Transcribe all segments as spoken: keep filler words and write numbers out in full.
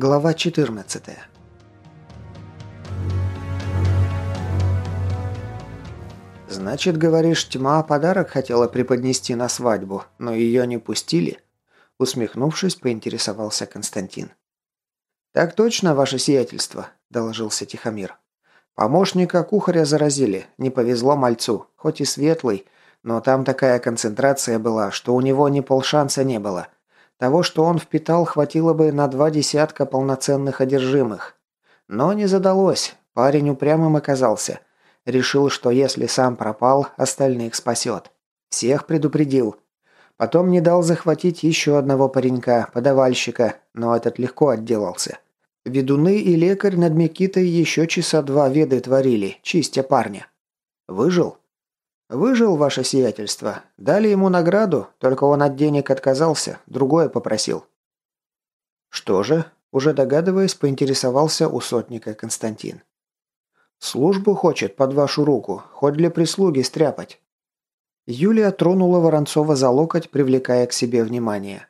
Глава четырнадцатая. «Значит, говоришь, тьма подарок хотела преподнести на свадьбу, но ее не пустили?» Усмехнувшись, поинтересовался Константин. «Так точно, ваше сиятельство», – доложился Тихомир. «Помощника кухаря заразили, не повезло мальцу, хоть и светлый, но там такая концентрация была, что у него ни полшанса не было. Того, что он впитал, хватило бы на два десятка полноценных одержимых. Но не задалось, парень упрямым оказался. Решил, что если сам пропал, остальных спасет. Всех предупредил. Потом не дал захватить еще одного паренька, подавальщика, но этот легко отделался. Ведуны и лекарь над Микитой еще часа два веды творили, чистя парня. Выжил? Выжил, ваше сиятельство. Дали ему награду, только он от денег отказался, другое попросил. Что же? Уже догадываясь, поинтересовался у сотника Константин. Службу хочет под вашу руку, хоть для прислуги стряпать. Юлия тронула Воронцова за локоть, привлекая к себе внимание.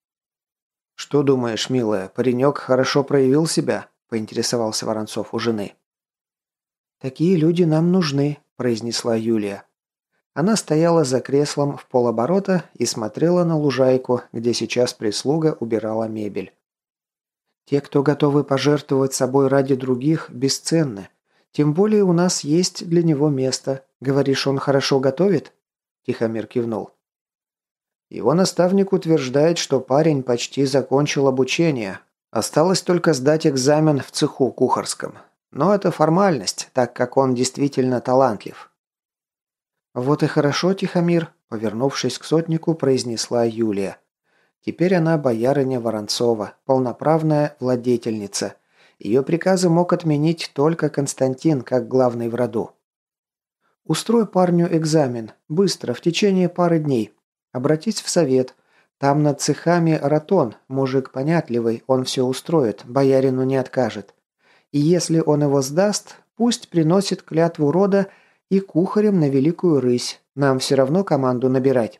«Что думаешь, милая, паренек хорошо проявил себя?» – поинтересовался Воронцов у жены. «Такие люди нам нужны», – произнесла Юлия. Она стояла за креслом в полоборота и смотрела на лужайку, где сейчас прислуга убирала мебель. «Те, кто готовы пожертвовать собой ради других, бесценны. Тем более у нас есть для него место. Говоришь, он хорошо готовит?» Тихомир кивнул. Его наставник утверждает, что парень почти закончил обучение. Осталось только сдать экзамен в цеху кухарском. Но это формальность, так как он действительно талантлив. «Вот и хорошо, Тихомир», – повернувшись к сотнику, произнесла Юлия. Теперь она боярыня Воронцова, полноправная владетельница. Ее приказы мог отменить только Константин, как главный в роду. «Устрой парню экзамен. Быстро, в течение пары дней. Обратись в совет. Там над цехами Ратон, мужик понятливый, он все устроит, боярину не откажет. И если он его сдаст, пусть приносит клятву рода и кухарем на Великую Рысь. Нам все равно команду набирать».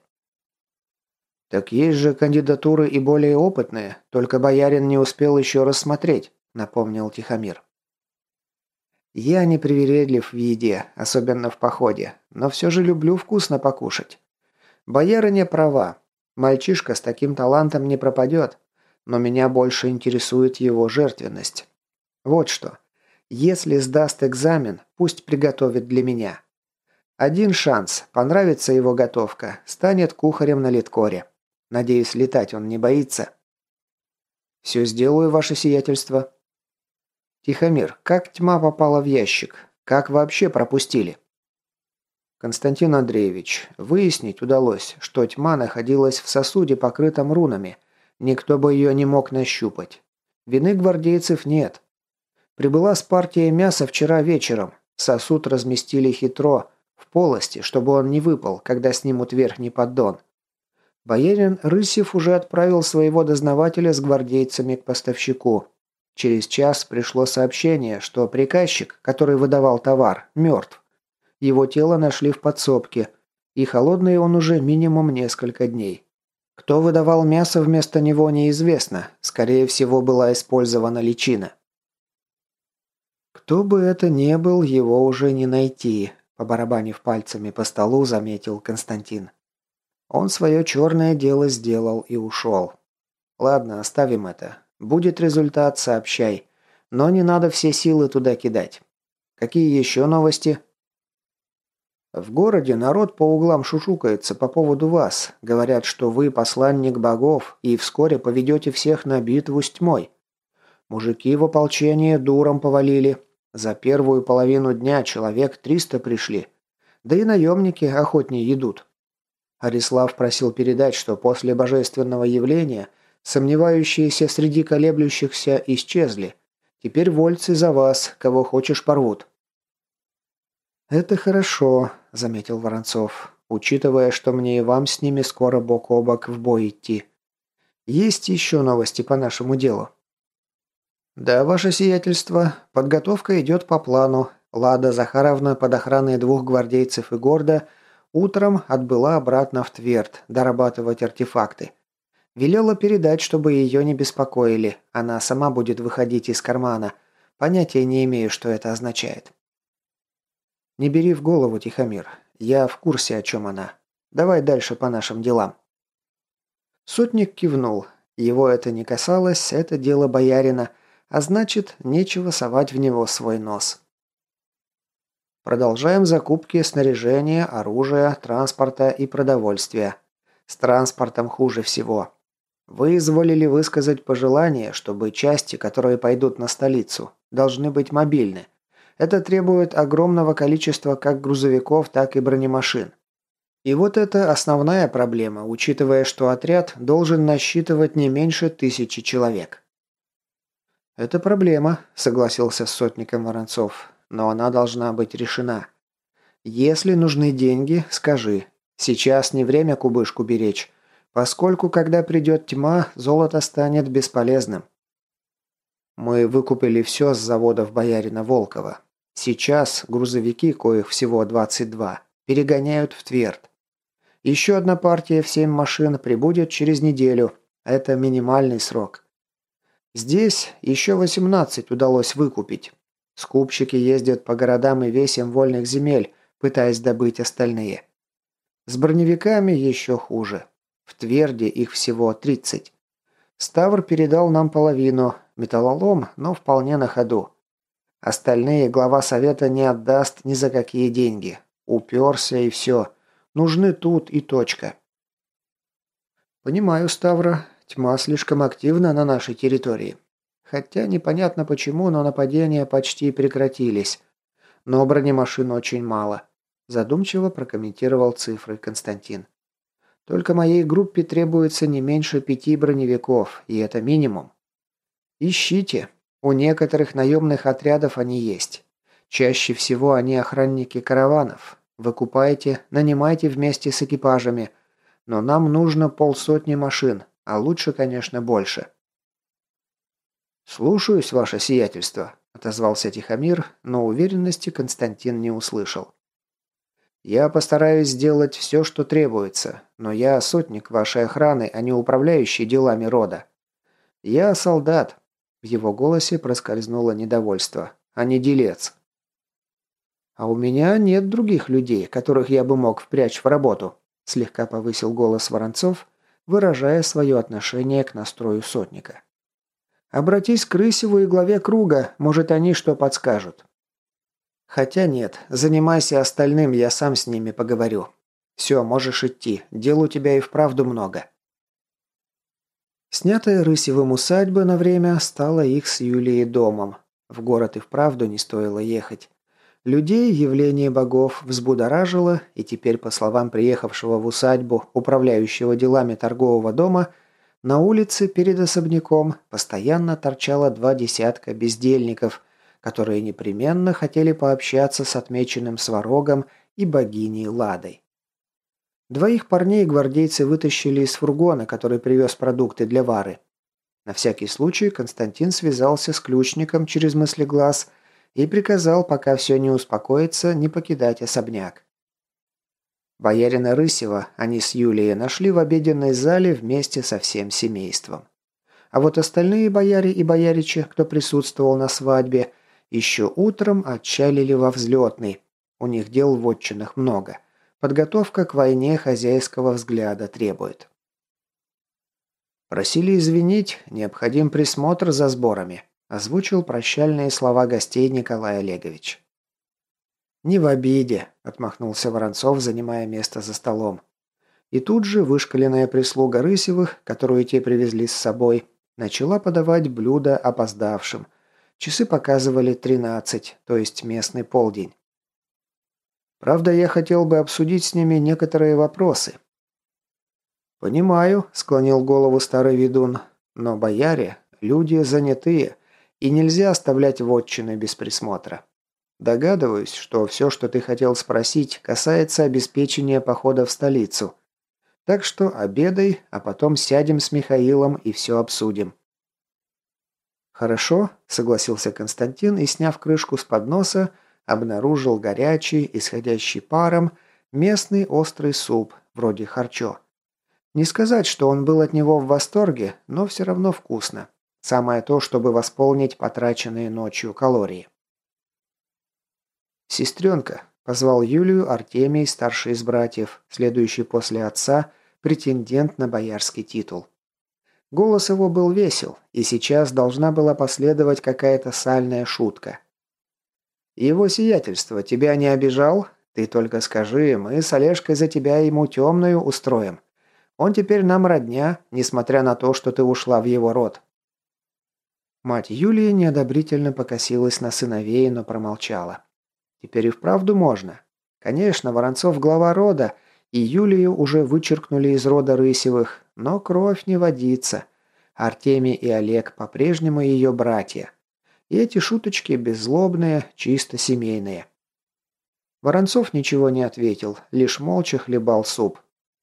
«Так есть же кандидатуры и более опытные, только боярин не успел еще рассмотреть», – напомнил Тихомир. «Я не привередлив в еде, особенно в походе, но все же люблю вкусно покушать. Боярыня права. Мальчишка с таким талантом не пропадет, но меня больше интересует его жертвенность. Вот что. Если сдаст экзамен, пусть приготовит для меня. Один шанс, понравится его готовка, станет кухарем на литкоре. Надеюсь, летать он не боится». «Все сделаю, ваше сиятельство». «Тихомир, как тьма попала в ящик? Как вообще пропустили?» «Константин Андреевич, выяснить удалось, что тьма находилась в сосуде, покрытом рунами. Никто бы ее не мог нащупать. Вины гвардейцев нет. Прибыла с партией мяса вчера вечером. Сосуд разместили хитро, в полости, чтобы он не выпал, когда снимут верхний поддон. Боярин Рысев уже отправил своего дознавателя с гвардейцами к поставщику. Через час пришло сообщение, что приказчик, который выдавал товар, мертв. Его тело нашли в подсобке, и холодный он уже минимум несколько дней. Кто выдавал мясо вместо него, неизвестно. Скорее всего, была использована личина. «Кто бы это ни был, его уже не найти», – побарабанив пальцами по столу, заметил Константин. Он свое черное дело сделал и ушел. Ладно, оставим это. Будет результат, сообщай. Но не надо все силы туда кидать. Какие еще новости? В городе народ по углам шушукается по поводу вас. Говорят, что вы посланник богов и вскоре поведете всех на битву с тьмой. Мужики в ополчении дуром повалили. За первую половину дня человек триста пришли. Да и наемники охотнее идут. Арислав просил передать, что после божественного явления сомневающиеся среди колеблющихся исчезли. Теперь вольцы за вас, кого хочешь порвут. «Это хорошо», – заметил Воронцов, учитывая, что мне и вам с ними скоро бок о бок в бой идти. Есть еще новости по нашему делу? «Да, ваше сиятельство, подготовка идет по плану. Лада Захаровна под охраной двух гвардейцев и Горда утром отбыла обратно в Тверд дорабатывать артефакты. Велела передать, чтобы ее не беспокоили. Она сама будет выходить из кармана. Понятия не имею, что это означает. Не бери в голову, Тихомир. Я в курсе, о чем она. Давай дальше по нашим делам. Сотник кивнул. Его это не касалось, это дело боярина, а значит, нечего совать в него свой нос. Продолжаем закупки снаряжения, оружия, транспорта и продовольствия. С транспортом хуже всего. Вы изволили высказать пожелание, чтобы части, которые пойдут на столицу, должны быть мобильны. Это требует огромного количества как грузовиков, так и бронемашин. И вот это основная проблема, учитывая, что отряд должен насчитывать не меньше тысячи человек. «Это проблема», – согласился с сотником Воронцов, – «но она должна быть решена. Если нужны деньги, скажи. Сейчас не время кубышку беречь, поскольку, когда придет тьма, золото станет бесполезным. Мы выкупили все с заводов боярина Волкова. Сейчас грузовики, коих всего двадцать два, перегоняют в Тверд. Еще одна партия в семь машин прибудет через неделю. Это минимальный срок. Здесь еще восемнадцать удалось выкупить. Скупщики ездят по городам и весям вольных земель, пытаясь добыть остальные. С броневиками еще хуже. В Тверде их всего тридцать. Ставр передал нам половину, металлолом, но вполне на ходу. Остальные глава совета не отдаст ни за какие деньги. Уперся и все. Нужны тут и точка. Понимаю, Ставра. Тьма слишком активна на нашей территории. Хотя непонятно почему, но нападения почти прекратились. Но бронемашин очень мало. Задумчиво прокомментировал цифры Константин. Только моей группе требуется не меньше пяти броневиков, и это минимум. Ищите. У некоторых наемных отрядов они есть. Чаще всего они охранники караванов. Выкупайте, нанимайте вместе с экипажами. Но нам нужно полсотни машин, а лучше, конечно, больше. «Слушаюсь, ваше сиятельство», – отозвался Тихомир, но уверенности Константин не услышал. «Я постараюсь сделать все, что требуется, но я сотник вашей охраны, а не управляющий делами рода. Я солдат». В его голосе проскользнуло недовольство, а не делец. «А у меня нет других людей, которых я бы мог впрячь в работу», – слегка повысил голос Воронцов, выражая свое отношение к настрою сотника. «Обратись к Рысеву и главе круга, может, они что подскажут». «Хотя нет, занимайся остальным, я сам с ними поговорю. Все, можешь идти, дел у тебя и вправду много». Снятая Рысевым усадьба на время стала их с Юлией домом. В город и вправду не стоило ехать. Людей явление богов взбудоражило, и теперь, по словам приехавшего в усадьбу управляющего делами торгового дома, на улице перед особняком постоянно торчало два десятка бездельников, которые непременно хотели пообщаться с отмеченным Сварогом и богиней Ладой. Двоих парней гвардейцы вытащили из фургона, который привез продукты для Вары. На всякий случай Константин связался с ключником через мыслеглаз и приказал, пока все не успокоится, не покидать особняк. Боярина Рысева они с Юлией нашли в обеденной зале вместе со всем семейством. А вот остальные бояре и бояричи, кто присутствовал на свадьбе, еще утром отчалили во взлетный. У них дел в отчинах много. Подготовка к войне хозяйского взгляда требует. «Просили извинить, необходим присмотр за сборами», озвучил прощальные слова гостей Николай Олегович. «Не в обиде», – отмахнулся Воронцов, занимая место за столом. И тут же вышкаленная прислуга Рысевых, которую те привезли с собой, начала подавать блюда опоздавшим. Часы показывали тринадцать, то есть местный полдень. Правда, я хотел бы обсудить с ними некоторые вопросы. «Понимаю», – склонил голову старый ведун, – «но бояре – люди занятые, и нельзя оставлять вотчины без присмотра. Догадываюсь, что все, что ты хотел спросить, касается обеспечения похода в столицу. Так что обедай, а потом сядем с Михаилом и все обсудим». «Хорошо», – согласился Константин и, сняв крышку с подноса, обнаружил горячий, исходящий паром, местный острый суп, вроде харчо. Не сказать, что он был от него в восторге, но все равно вкусно. Самое то, чтобы восполнить потраченные ночью калории. «Сестренка», – позвал Юлию Артемий, старший из братьев, следующий после отца, претендент на боярский титул. Голос его был весел, и сейчас должна была последовать какая-то сальная шутка. «Его сиятельство тебя не обижал? Ты только скажи, мы с Олежкой за тебя ему темную устроим. Он теперь нам родня, несмотря на то, что ты ушла в его род». Мать Юлии неодобрительно покосилась на сыновей, но промолчала. Теперь и вправду можно. Конечно, Воронцов глава рода, и Юлию уже вычеркнули из рода Рысевых, но кровь не водится. Артемий и Олег по-прежнему ее братья. И эти шуточки беззлобные, чисто семейные. Воронцов ничего не ответил, лишь молча хлебал суп.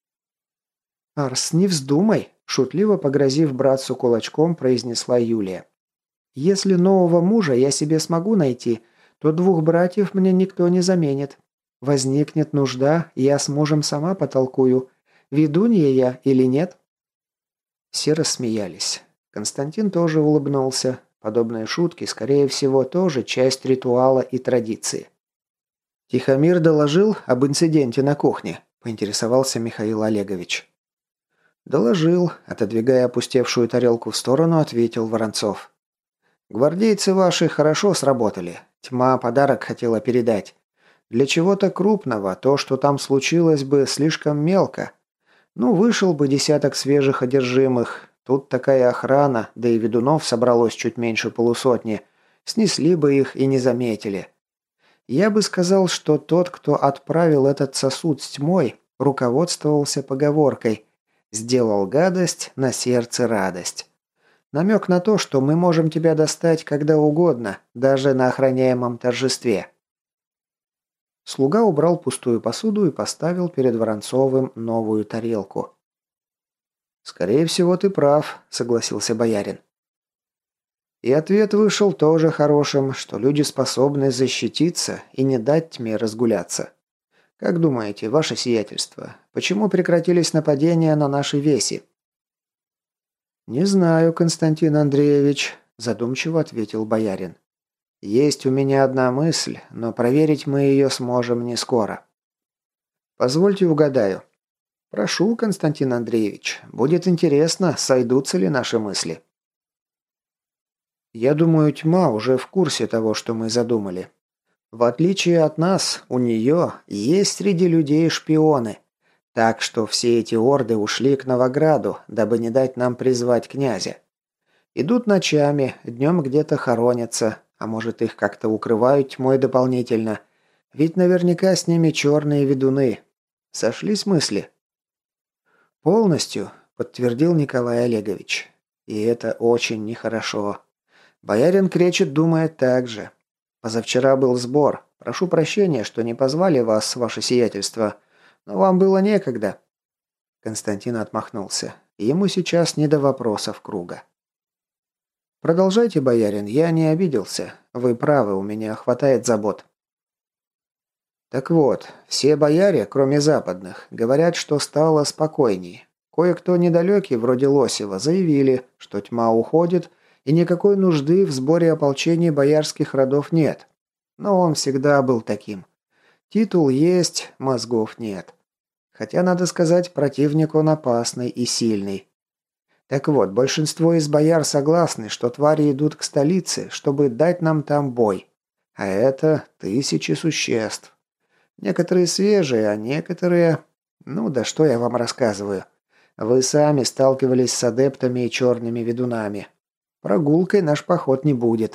«Арс, не вздумай», – шутливо погрозив братцу кулачком, произнесла Юлия. «Если нового мужа я себе смогу найти, то двух братьев мне никто не заменит. Возникнет нужда, я с мужем сама потолкую, ведунья я или нет». Все рассмеялись. Константин тоже улыбнулся. Подобные шутки, скорее всего, тоже часть ритуала и традиции. «Тихомир доложил об инциденте на кухне», – поинтересовался Михаил Олегович. «Доложил», – отодвигая опустевшую тарелку в сторону, ответил Воронцов. «Гвардейцы ваши хорошо сработали. Тьма подарок хотела передать. Для чего-то крупного, то, что там случилось бы, слишком мелко. Ну, вышел бы десяток свежих одержимых. Тут такая охрана, да и ведунов собралось чуть меньше полусотни. Снесли бы их и не заметили. Я бы сказал, что тот, кто отправил этот сосуд с тьмой, руководствовался поговоркой «Сделал гадость, на сердце радость». Намек на то, что мы можем тебя достать когда угодно, даже на охраняемом торжестве. Слуга убрал пустую посуду и поставил перед Воронцовым новую тарелку. «Скорее всего, ты прав», — согласился боярин. И ответ вышел тоже хорошим, что люди способны защититься и не дать тьме разгуляться. Как думаете, ваше сиятельство, почему прекратились нападения на наши веси? «Не знаю, Константин Андреевич», – задумчиво ответил боярин. «Есть у меня одна мысль, но проверить мы ее сможем не скоро». «Позвольте угадаю». «Прошу, Константин Андреевич, будет интересно, сойдутся ли наши мысли». «Я думаю, тьма уже в курсе того, что мы задумали. В отличие от нас, у нее есть среди людей шпионы. Так что все эти орды ушли к Новограду, дабы не дать нам призвать князя. Идут ночами, днем где-то хоронятся, а может их как-то укрывают тьмой дополнительно. Ведь наверняка с ними черные ведуны. Сошлись мысли?» «Полностью», – подтвердил Николай Олегович. «И это очень нехорошо. Боярин Кречет думает так же. Позавчера был сбор. Прошу прощения, что не позвали вас, ваше сиятельство. Но вам было некогда». Константин отмахнулся. Ему сейчас не до вопросов круга. «Продолжайте, боярин, я не обиделся. Вы правы, у меня хватает забот». Так вот, все бояре, кроме западных, говорят, что стало спокойней. Кое-кто недалекий, вроде Лосева, заявили, что тьма уходит, и никакой нужды в сборе ополчений боярских родов нет. Но он всегда был таким. Титул есть, мозгов нет. Хотя, надо сказать, противник он опасный и сильный. Так вот, большинство из бояр согласны, что твари идут к столице, чтобы дать нам там бой. А это тысячи существ. Некоторые свежие, а некоторые... Ну да что я вам рассказываю. Вы сами сталкивались с адептами и черными ведунами. Прогулкой наш поход не будет.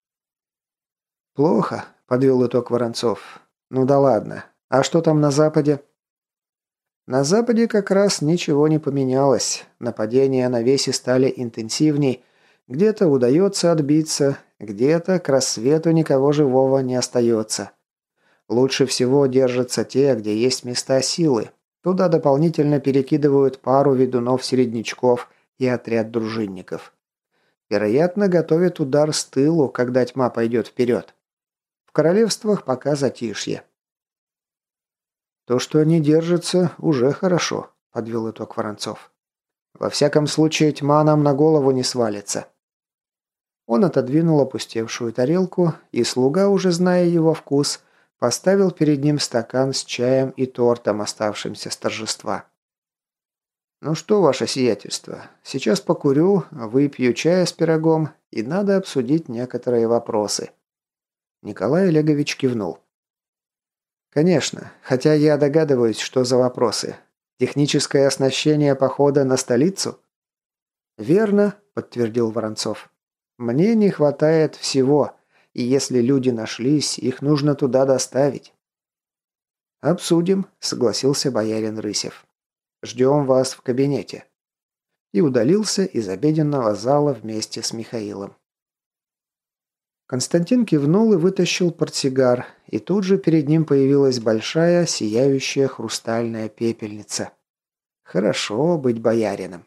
«Плохо», — подвел итог Воронцов. «Ну да ладно. А что там на западе?» На западе как раз ничего не поменялось. Нападения на веси стали интенсивней. Где-то удается отбиться, где-то к рассвету никого живого не остается. Лучше всего держатся те, где есть места силы. Туда дополнительно перекидывают пару ведунов-середнячков и отряд дружинников. Вероятно, готовят удар с тылу, когда тьма пойдет вперед. В королевствах пока затишье. «То, что они держатся, уже хорошо», – подвел итог Воронцов. «Во всяком случае, тьма нам на голову не свалится». Он отодвинул опустевшую тарелку, и слуга, уже зная его вкус, поставил перед ним стакан с чаем и тортом, оставшимся с торжества. «Ну что, ваше сиятельство, сейчас покурю, выпью чая с пирогом, и надо обсудить некоторые вопросы». Николай Олегович кивнул. «Конечно, хотя я догадываюсь, что за вопросы. Техническое оснащение похода на столицу?» «Верно», – подтвердил Воронцов. «Мне не хватает всего, и если люди нашлись, их нужно туда доставить». «Обсудим», – согласился боярин Рысев. «Ждем вас в кабинете». И удалился из обеденного зала вместе с Михаилом. Константин кивнул и вытащил портсигар, и тут же перед ним появилась большая, сияющая хрустальная пепельница. Хорошо быть боярином.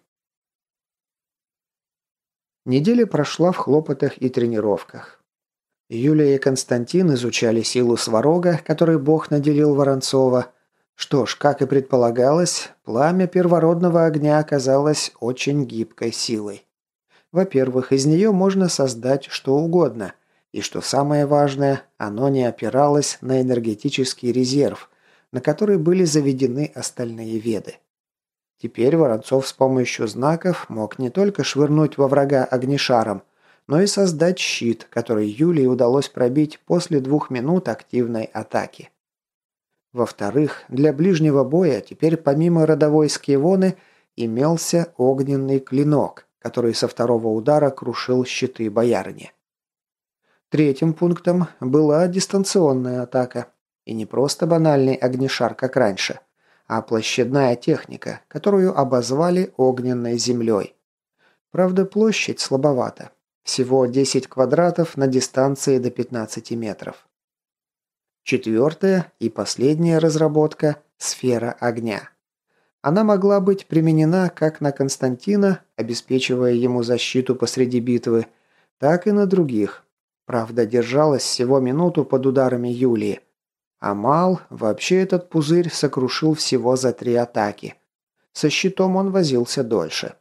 Неделя прошла в хлопотах и тренировках. Юлия и Константин изучали силу сварога, которой Бог наделил Воронцова. Что ж, как и предполагалось, пламя первородного огня оказалось очень гибкой силой. Во-первых, из нее можно создать что угодно, и что самое важное, оно не опиралось на энергетический резерв, на который были заведены остальные веды. Теперь Воронцов с помощью знаков мог не только швырнуть во врага огнешаром, но и создать щит, который Юлии удалось пробить после двух минут активной атаки. Во-вторых, для ближнего боя теперь помимо родовой скивоны имелся огненный клинок, который со второго удара крушил щиты боярыни. Третьим пунктом была дистанционная атака. И не просто банальный огнешар, как раньше, а площадная техника, которую обозвали огненной землей. Правда, площадь слабовата. Всего десять квадратов на дистанции до пятнадцати метров. Четвертая и последняя разработка – сфера огня. Она могла быть применена как на Константина, обеспечивая ему защиту посреди битвы, так и на других. Правда, держалась всего минуту под ударами Юлии. А Мал вообще этот пузырь сокрушил всего за три атаки. Со щитом он возился дольше.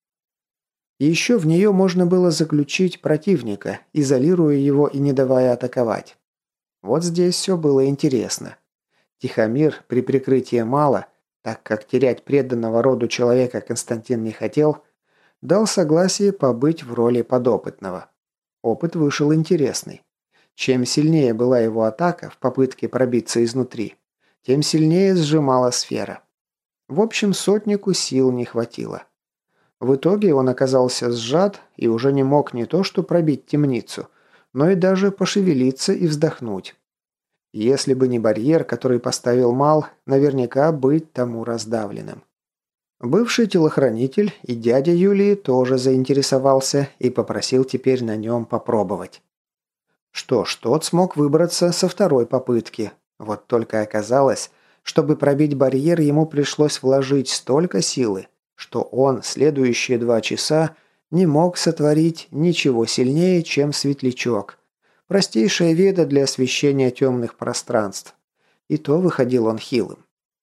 И еще в нее можно было заключить противника, изолируя его и не давая атаковать. Вот здесь все было интересно. Тихомир при прикрытии Мала, так как терять преданного роду человека Константин не хотел, дал согласие побыть в роли подопытного. Опыт вышел интересный. Чем сильнее была его атака в попытке пробиться изнутри, тем сильнее сжимала сфера. В общем, сотнику сил не хватило. В итоге он оказался сжат и уже не мог не то что пробить темницу, но и даже пошевелиться и вздохнуть. Если бы не барьер, который поставил Мал, наверняка быть тому раздавленным. Бывший телохранитель и дядя Юлии тоже заинтересовался и попросил теперь на нем попробовать. Что ж, тот смог выбраться со второй попытки. Вот только оказалось, чтобы пробить барьер, ему пришлось вложить столько силы, что он следующие два часа не мог сотворить ничего сильнее, чем светлячок. Простейшая веда для освещения темных пространств. И то выходил он хилым.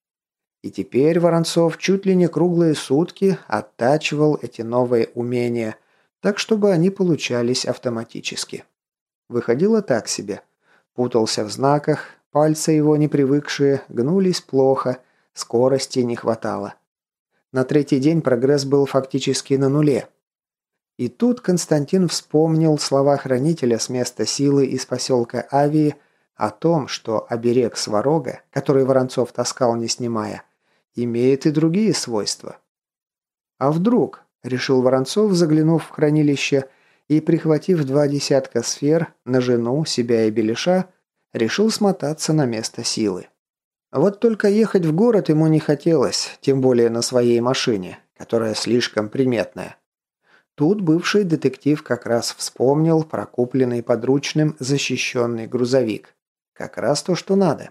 И теперь Воронцов чуть ли не круглые сутки оттачивал эти новые умения, так чтобы они получались автоматически. Выходило так себе. Путался в знаках, пальцы его не привыкшие, гнулись плохо, скорости не хватало. На третий день прогресс был фактически на нуле. И тут Константин вспомнил слова хранителя с места силы из поселка Авии о том, что оберег сварога, который Воронцов таскал не снимая, имеет и другие свойства. А вдруг, решил Воронцов, заглянув в хранилище и прихватив два десятка сфер на жену, себя и Белиша, решил смотаться на место силы. Вот только ехать в город ему не хотелось, тем более на своей машине, которая слишком приметная. Тут бывший детектив как раз вспомнил про купленный подручным защищенный грузовик. Как раз то, что надо.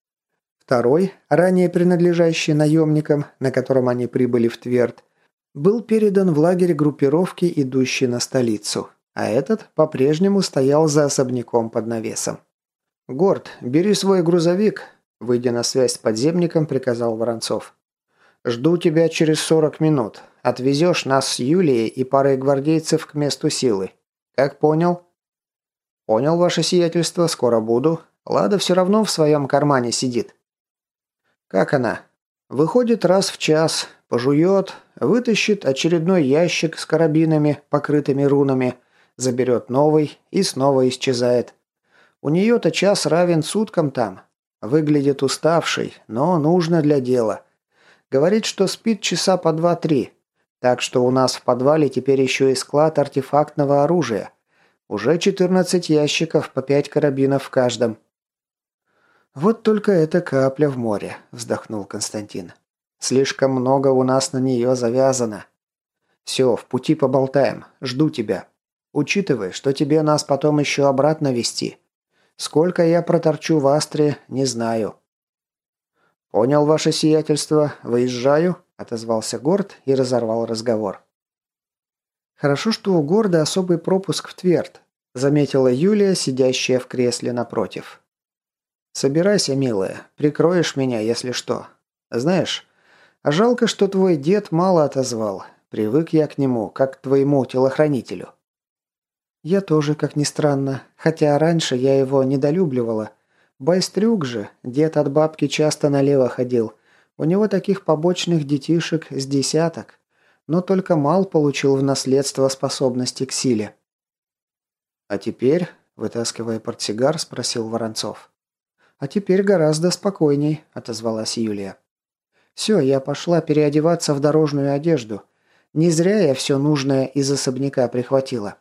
Второй, ранее принадлежащий наемникам, на котором они прибыли в Тверд, был передан в лагерь группировки, идущей на столицу, а этот по-прежнему стоял за особняком под навесом. «Горд, бери свой грузовик», – выйдя на связь с подземником, приказал Воронцов. Жду тебя через сорок минут. Отвезешь нас с Юлией и парой гвардейцев к месту силы. Как понял?» «Понял, ваше сиятельство, скоро буду. Лада все равно в своем кармане сидит». «Как она?» «Выходит раз в час, пожует, вытащит очередной ящик с карабинами, покрытыми рунами, заберет новый и снова исчезает. У нее-то час равен суткам там. Выглядит уставшей, но нужно для дела. Говорит, что спит часа по два-три. Так что у нас в подвале теперь еще и склад артефактного оружия. Уже четырнадцать ящиков, по пять карабинов в каждом». «Вот только это капля в море», – вздохнул Константин. «Слишком много у нас на нее завязано. Все, в пути поболтаем. Жду тебя. Учитывай, что тебе нас потом еще обратно везти. Сколько я проторчу в Астре, не знаю». «Понял, ваше сиятельство. Выезжаю», – отозвался Горд и разорвал разговор. «Хорошо, что у Горда особый пропуск в Тверд», – заметила Юлия, сидящая в кресле напротив. «Собирайся, милая, прикроешь меня, если что. Знаешь, а жалко, что твой дед мало отозвал. Привык я к нему, как к твоему телохранителю». «Я тоже, как ни странно, хотя раньше я его недолюбливала. Байстрюк же, дед от бабки часто налево ходил. У него таких побочных детишек с десяток. Но только Мал получил в наследство способности к силе». «А теперь?» – вытаскивая портсигар, спросил Воронцов. «А теперь гораздо спокойней», – отозвалась Юлия. «Все, я пошла переодеваться в дорожную одежду. Не зря я все нужное из особняка прихватила».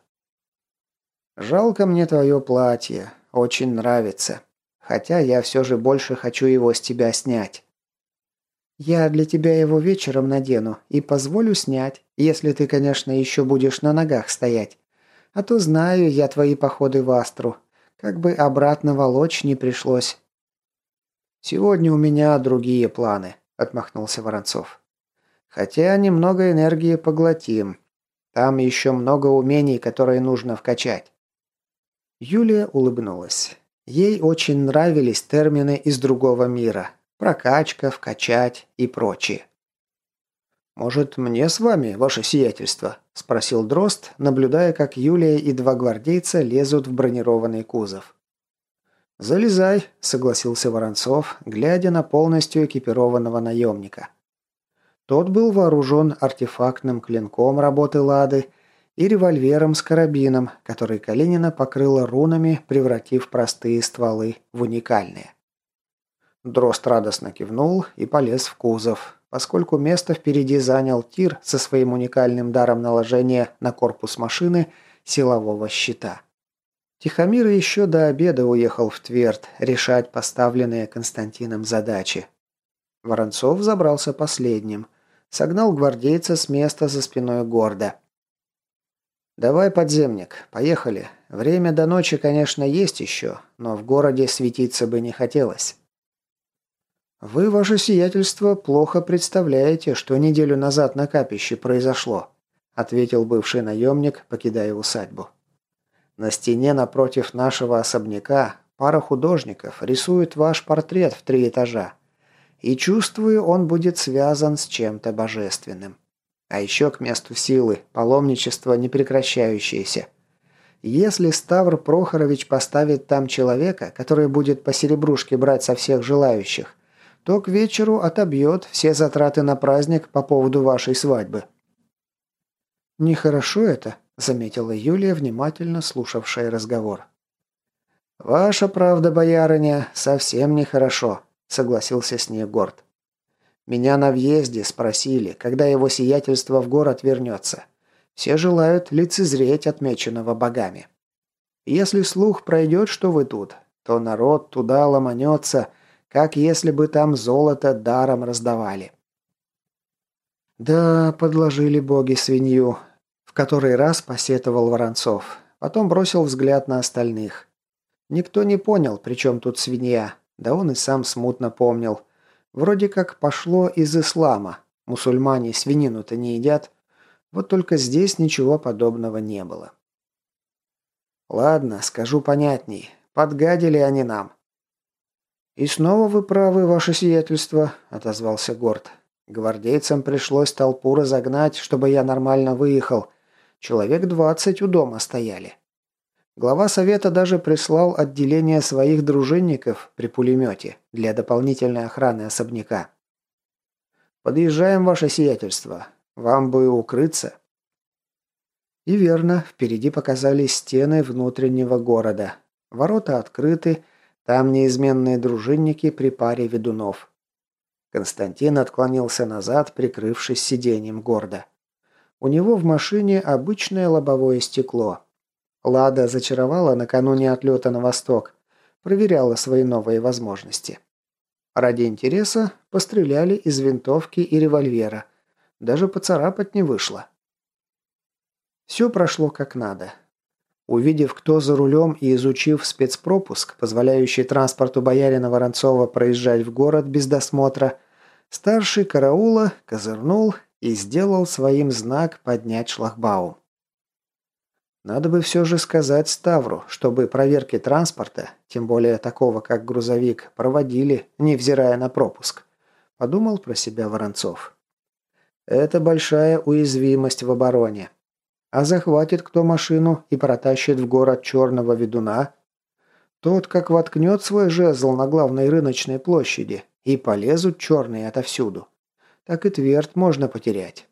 «Жалко мне твое платье. Очень нравится. Хотя я все же больше хочу его с тебя снять». «Я для тебя его вечером надену и позволю снять, если ты, конечно, еще будешь на ногах стоять. А то знаю я твои походы в Астру. Как бы обратно волочь не пришлось». «Сегодня у меня другие планы», – отмахнулся Воронцов. «Хотя немного энергии поглотим. Там еще много умений, которые нужно вкачать». Юлия улыбнулась. Ей очень нравились термины из другого мира. Прокачка, вкачать и прочее. «Может, мне с вами, ваше сиятельство?» – спросил Дрозд, наблюдая, как Юлия и два гвардейца лезут в бронированный кузов. «Залезай», – согласился Воронцов, глядя на полностью экипированного наемника. Тот был вооружен артефактным клинком работы Лады и револьвером с карабином, который Калинина покрыла рунами, превратив простые стволы в уникальные. Дрозд радостно кивнул и полез в кузов, поскольку место впереди занял Тир со своим уникальным даром наложения на корпус машины силового щита. Тихомир еще до обеда уехал в Тверд решать поставленные Константином задачи. Воронцов забрался последним, согнал гвардейца с места за спиной Горда. «Давай, подземник, поехали. Время до ночи, конечно, есть еще, но в городе светиться бы не хотелось». «Вы, ваше сиятельство, плохо представляете, что неделю назад на капище произошло», ответил бывший наемник, покидая усадьбу. «На стене напротив нашего особняка пара художников рисует ваш портрет в три этажа. И чувствую, он будет связан с чем-то божественным. А еще к месту силы паломничество непрекращающееся. Если Ставр Прохорович поставит там человека, который будет по серебрушке брать со всех желающих, то к вечеру отобьет все затраты на праздник по поводу вашей свадьбы». «Нехорошо это», – заметила Юлия, внимательно слушавшая разговор. «Ваша правда, боярыня, совсем нехорошо», – согласился с ней Горд. «Меня на въезде спросили, когда его сиятельство в город вернется. Все желают лицезреть отмеченного богами. Если слух пройдет, что вы тут, то народ туда ломанется, как если бы там золото даром раздавали». «Да, подложили боги свинью», – в который раз посетовал Воронцов. Потом бросил взгляд на остальных. Никто не понял, при чем тут свинья, да он и сам смутно помнил. Вроде как пошло из ислама. Мусульмане свинину-то не едят. Вот только здесь ничего подобного не было. «Ладно, скажу понятней. Подгадили они нам». «И снова вы правы, ваше сиятельство», – отозвался Горд. Гвардейцам пришлось толпу разогнать, чтобы я нормально выехал. Человек двадцать у дома стояли. Глава совета даже прислал отделение своих дружинников при пулемете для дополнительной охраны особняка. «Подъезжаем, ваше сиятельство. Вам бы укрыться». И верно, впереди показались стены внутреннего города. Ворота открыты, там неизменные дружинники при паре ведунов. Константин отклонился назад, прикрывшись сиденьем гордо. У него в машине обычное лобовое стекло. Лада зачаровала накануне отлета на восток, проверяла свои новые возможности. Ради интереса постреляли из винтовки и револьвера. Даже поцарапать не вышло. Все прошло как надо. Увидев, кто за рулем, и изучив спецпропуск, позволяющий транспорту боярина Воронцова проезжать в город без досмотра, старший караула козырнул и сделал своим знак поднять шлагбаум. Надо бы все же сказать Ставру, чтобы проверки транспорта, тем более такого, как грузовик, проводили, невзирая на пропуск. Подумал про себя Воронцов. Это большая уязвимость в обороне. А захватит кто машину и протащит в город черного ведуна? Тот как воткнет свой жезл на главной рыночной площади, и полезут черные отовсюду. Так и Тверд можно потерять.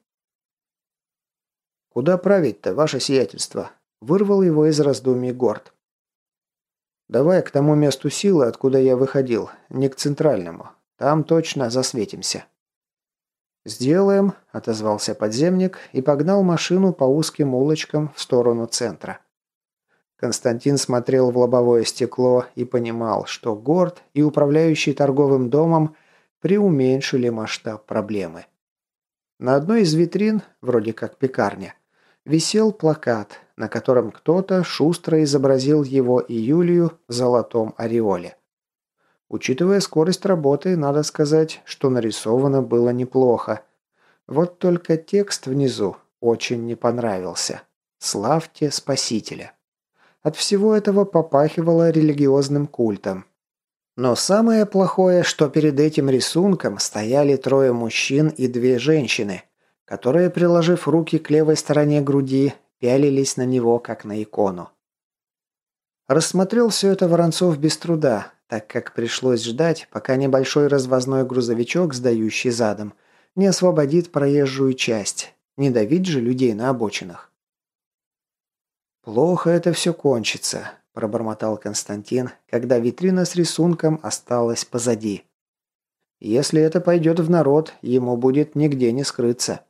«Куда править-то, ваше сиятельство?» Вырвал его из раздумий Горд. «Давай к тому месту силы, откуда я выходил, не к центральному. Там точно засветимся». «Сделаем», – отозвался подземник и погнал машину по узким улочкам в сторону центра. Константин смотрел в лобовое стекло и понимал, что Горд и управляющий торговым домом преуменьшили масштаб проблемы. На одной из витрин, вроде как пекарня, висел плакат, на котором кто-то шустро изобразил его и Юлию в золотом ореоле. Учитывая скорость работы, надо сказать, что нарисовано было неплохо. Вот только текст внизу очень не понравился. «Славьте Спасителя». От всего этого попахивало религиозным культом. Но самое плохое, что перед этим рисунком стояли трое мужчин и две женщины, которые, приложив руки к левой стороне груди, пялились на него, как на икону. Рассмотрел все это Воронцов без труда, так как пришлось ждать, пока небольшой развозной грузовичок, сдающий задом, не освободит проезжую часть. Не давить же людей на обочинах. «Плохо это все кончится», – пробормотал Константин, когда витрина с рисунком осталась позади. «Если это пойдет в народ, ему будет нигде не скрыться».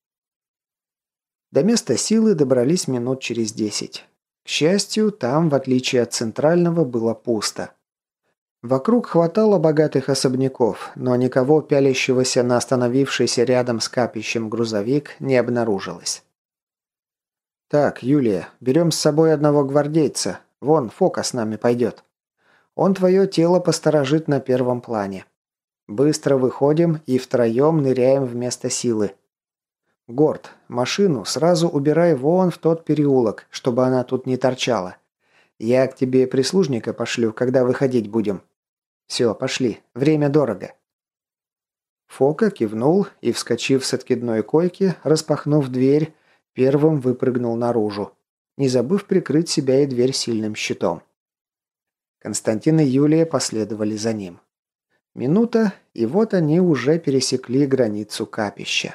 До места силы добрались минут через десять. К счастью, там, в отличие от центрального, было пусто. Вокруг хватало богатых особняков, но никого, пялящегося на остановившийся рядом с капищем грузовик, не обнаружилось. «Так, Юлия, берем с собой одного гвардейца. Вон, Фока с нами пойдет. Он твое тело посторожит на первом плане. Быстро выходим и втроем ныряем в место силы. Горд, машину сразу убирай вон в тот переулок, чтобы она тут не торчала. Я к тебе прислужника пошлю, когда выходить будем. Все, пошли, время дорого». Фока кивнул и, вскочив с откидной койки, распахнув дверь, первым выпрыгнул наружу, не забыв прикрыть себя и дверь сильным щитом. Константин и Юлия последовали за ним. Минута, и вот они уже пересекли границу капища.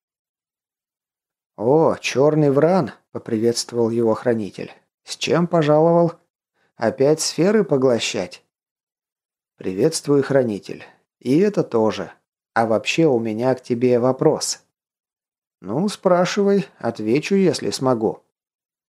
«О, черный вран!» – поприветствовал его хранитель. «С чем пожаловал? Опять сферы поглощать?» «Приветствую, хранитель. И это тоже. А вообще у меня к тебе вопрос». «Ну, спрашивай, отвечу, если смогу».